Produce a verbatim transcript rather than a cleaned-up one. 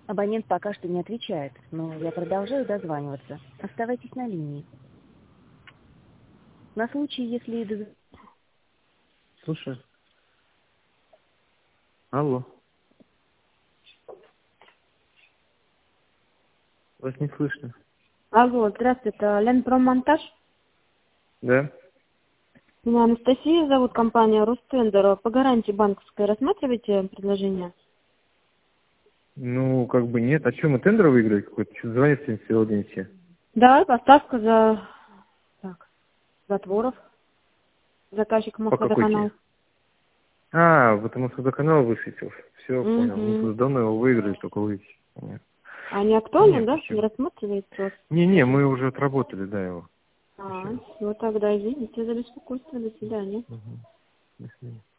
Абонент пока что не отвечает, но я продолжаю дозваниваться. Оставайтесь на линии. На случай, если... доз- Слушай. Алло. Вас не слышно. Алло, здравствуйте, это Ленпромонтаж. Да? Меня Анастасия зовут, компания Ростендер. По гарантии банковской рассматриваете предложение? Ну, как бы нет. А что, мы тендер выиграли какой-то? Что звонят сегодня целый день все? Да, поставка за... Так, затворов. Заказчик По какой Мосводоканал. теме? А, потому что до канала высветился. Все, понял. Мы Угу. тут давно его выиграли, только вы. Понятно. А не Да актуально, нет, да? Не почему? рассматриваете просто? Не-не, мы уже отработали, да, его. А, Спасибо. все, тогда извините за беспокойство. До свидания. Мгм. До свидания.